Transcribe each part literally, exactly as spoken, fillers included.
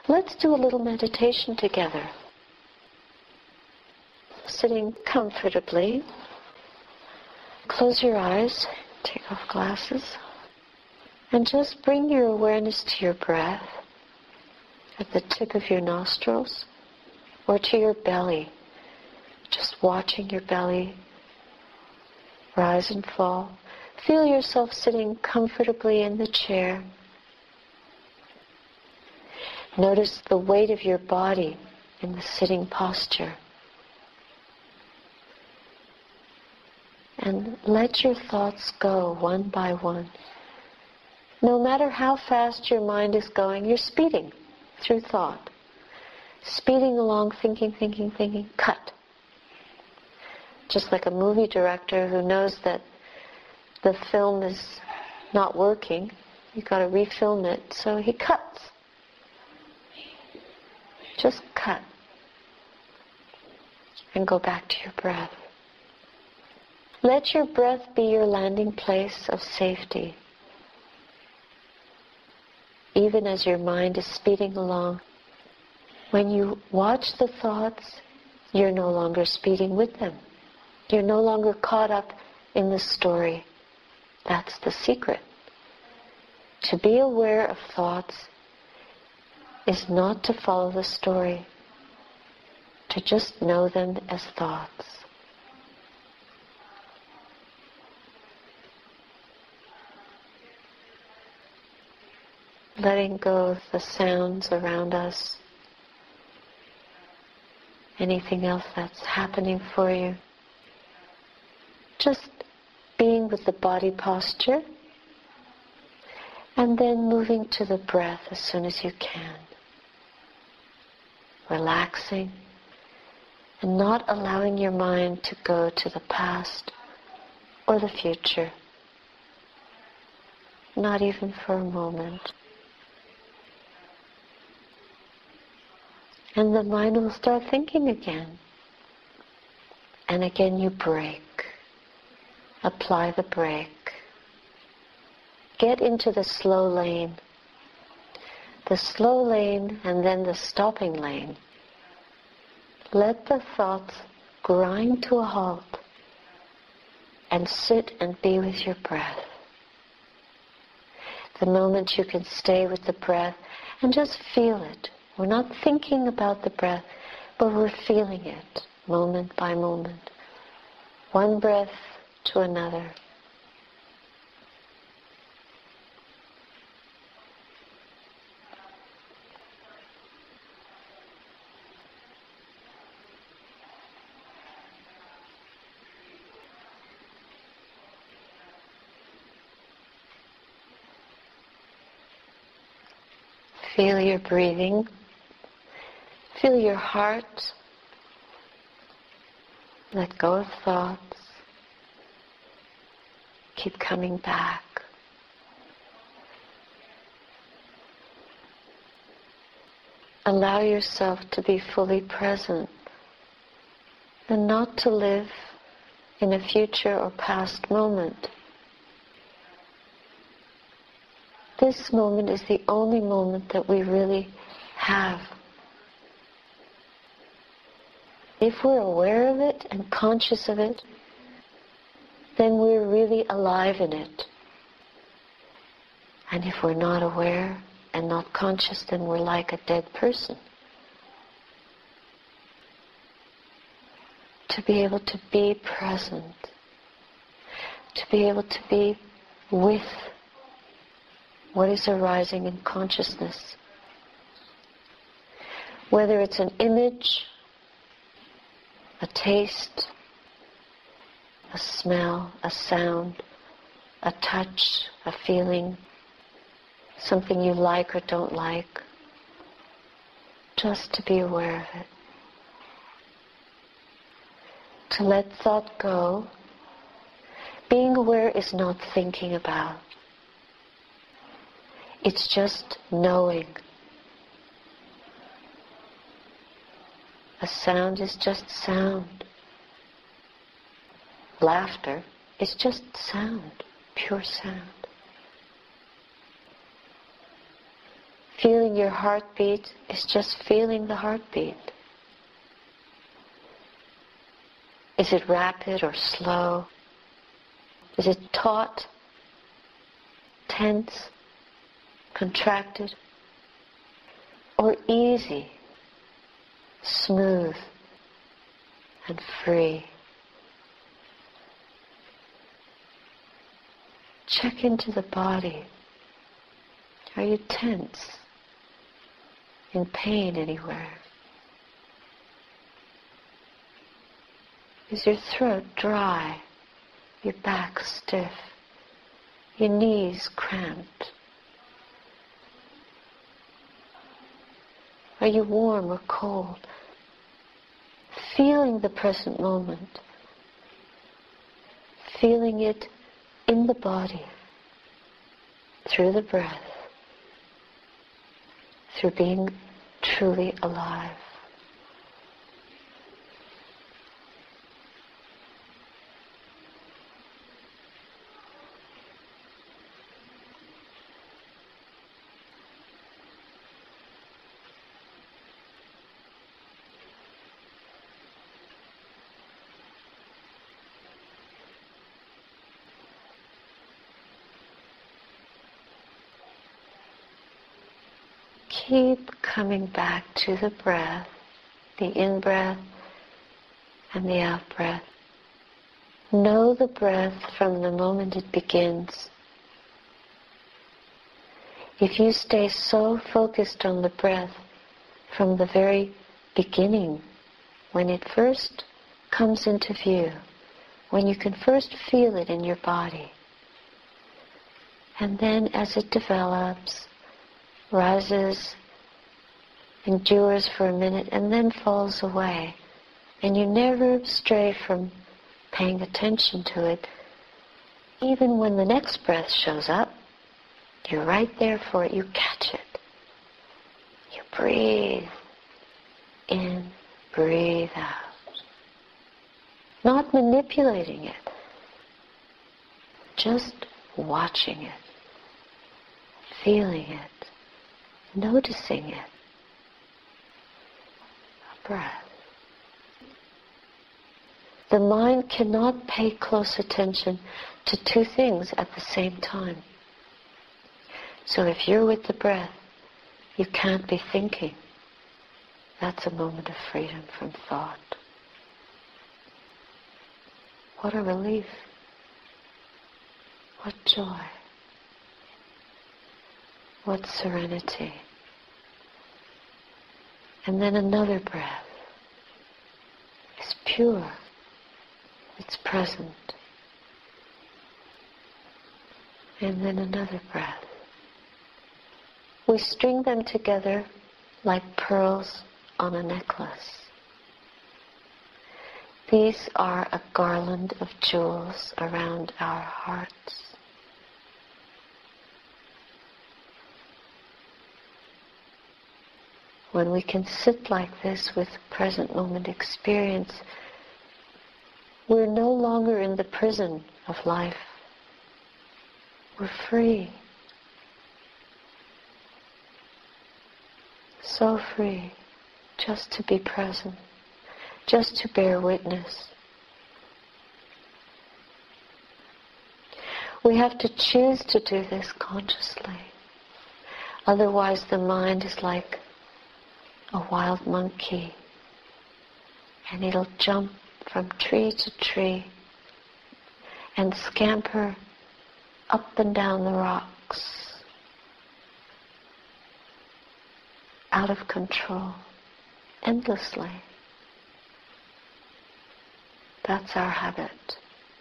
Let's do a little meditation together. Sitting comfortably. Close your eyes, take off glasses, and just bring your awareness to your breath at the tip of your nostrils or to your belly. Just watching your belly rise and fall. Feel yourself sitting comfortably in the chair. Notice the weight of your body in the sitting posture. And let your thoughts go one by one. No matter how fast your mind is going, you're speeding through thought. Speeding along, thinking, thinking, thinking, cut. Just like a movie director who knows that the film is not working, you've got to refilm it, so he cuts. Just cut. And go back to your breath. Let your breath be your landing place of safety. Even as your mind is speeding along, when you watch the thoughts, you're no longer speeding with them. You're no longer caught up in the story. That's the secret. To be aware of thoughts is not to follow the story, to just know them as thoughts. Letting go of the sounds around us, anything else that's happening for you. Just being with the body posture, and then moving to the breath as soon as you can. Relaxing and not allowing your mind to go to the past or the future. Not even for a moment. And the mind will start thinking again. And again you break. Apply the brake. Get into the slow lane. The slow lane and then the stopping lane. Let the thoughts grind to a halt and sit and be with your breath. The moment you can stay with the breath and just feel it. We're not thinking about the breath, but we're feeling it moment by moment. One breath to another. Feel your breathing. Feel your heart. Let go of thoughts. Keep coming back. Allow yourself to be fully present and not to live in a future or past moment. This moment is the only moment that we really have. If we're aware of it and conscious of it, then we're really alive in it. And if we're not aware and not conscious, then we're like a dead person. To be able to be present, to be able to be with what is arising in consciousness. Whether it's an image, a taste, a smell, a sound, a touch, a feeling, something you like or don't like, just to be aware of it. To let thought go. Being aware is not thinking about. It's just knowing. A sound is just sound. Laughter is just sound, pure sound. Feeling your heartbeat is just feeling the heartbeat. Is it rapid or slow? Is it taut, tense, contracted, or easy, smooth, and free? Check into the body. Are you tense? In pain anywhere? Is your throat dry? Your back stiff? Your knees cramped? Are you warm or cold? Feeling the present moment. Feeling it in the body. Through the breath. Through being truly alive. Keep coming back to the breath, the in-breath and the out-breath. Know the breath from the moment it begins. If you stay so focused on the breath from the very beginning, when it first comes into view, when you can first feel it in your body, and then as it develops, rises, endures for a minute, and then falls away, and you never stray from paying attention to it, even when the next breath shows up, you're right there for it, you catch it. You breathe in, breathe out. Not manipulating it, just watching it, feeling it, noticing it. A breath. The mind cannot pay close attention to two things at the same time. So if you're with the breath, you can't be thinking. That's a moment of freedom from thought. What a relief. What joy. What serenity. And then another breath. It's pure. It's present. And then another breath. We string them together like pearls on a necklace. These are a garland of jewels around our hearts. When we can sit like this with present moment experience, we're no longer in the prison of life. We're free. So free just to be present, just to bear witness. We have to choose to do this consciously. Otherwise the mind is like a wild monkey, and it'll jump from tree to tree and scamper up and down the rocks, out of control, endlessly. That's our habit.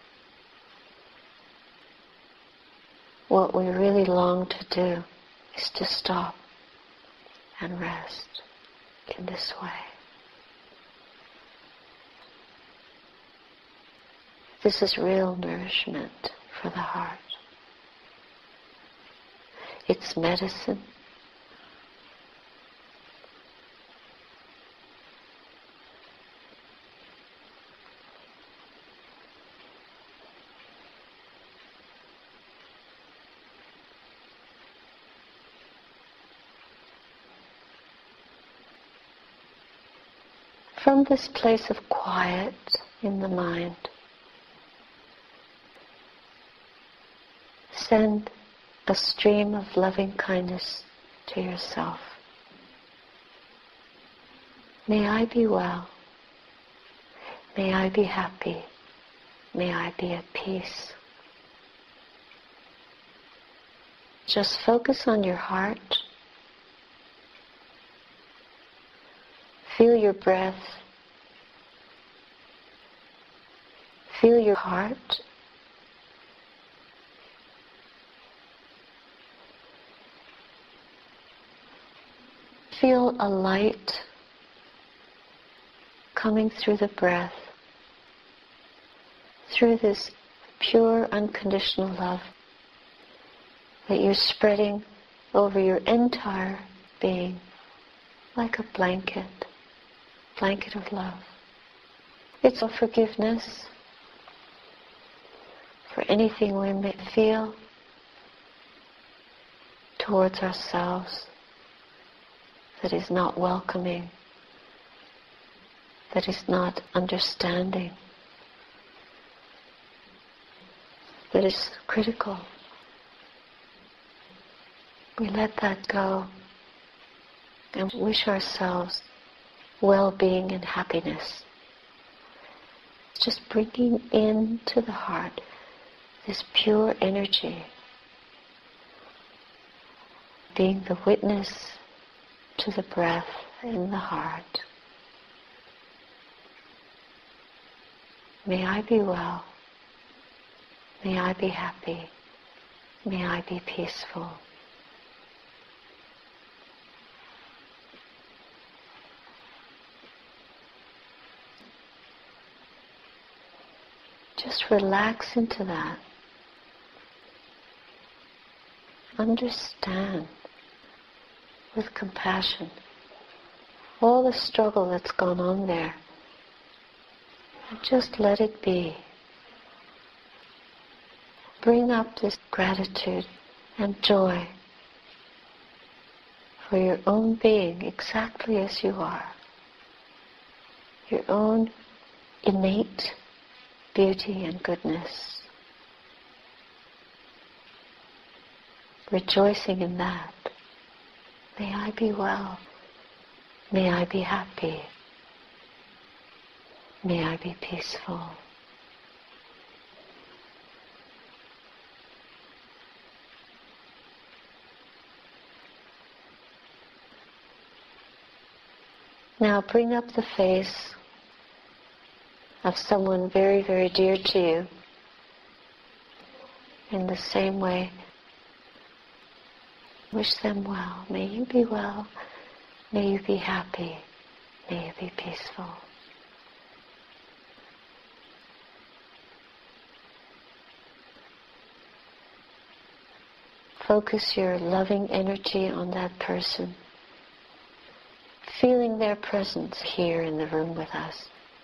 What we really long to do is to stop and rest in this way. This is real nourishment for the heart. It's medicine. from this place of quiet in the mind, send a stream of loving kindness to yourself. May I be well. May I be happy. May I be at peace. Just focus on your heart. Feel your breath. Feel your heart. Feel a light coming through the breath, through this pure, unconditional love that you're spreading over your entire being like a blanket, blanket of love. It's a forgiveness for anything we may feel towards ourselves that is not welcoming, that is not understanding, that is critical. We let that go and wish ourselves well-being and happiness. Just bringing into the heart this pure energy, being the witness to the breath in the heart. May I be well. May I be happy. May I be peaceful. Just relax into that. Understand with compassion all the struggle that's gone on there. And just let it be. Bring up this gratitude and joy for your own being exactly as you are. Your own innate beauty and goodness. Rejoicing in that. May I be well. May I be happy. May I be peaceful. Now bring up the face of someone very, very dear to you. In the same way, wish them well. May you be well. May you be happy. May you be peaceful. Focus your loving energy on that person, feeling their presence here in the room with us.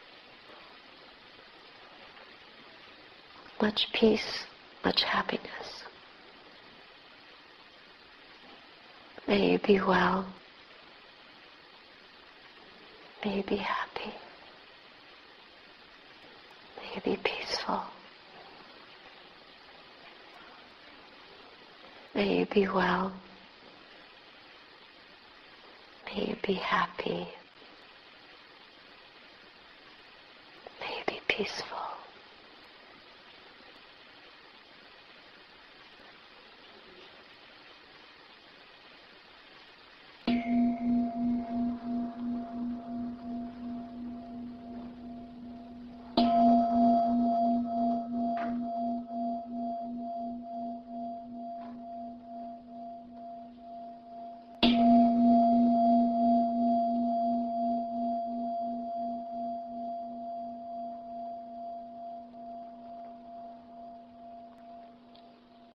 Much peace, much happiness. May you be well. May you be happy. May you be peaceful. May you be well. May you be happy. May you be peaceful.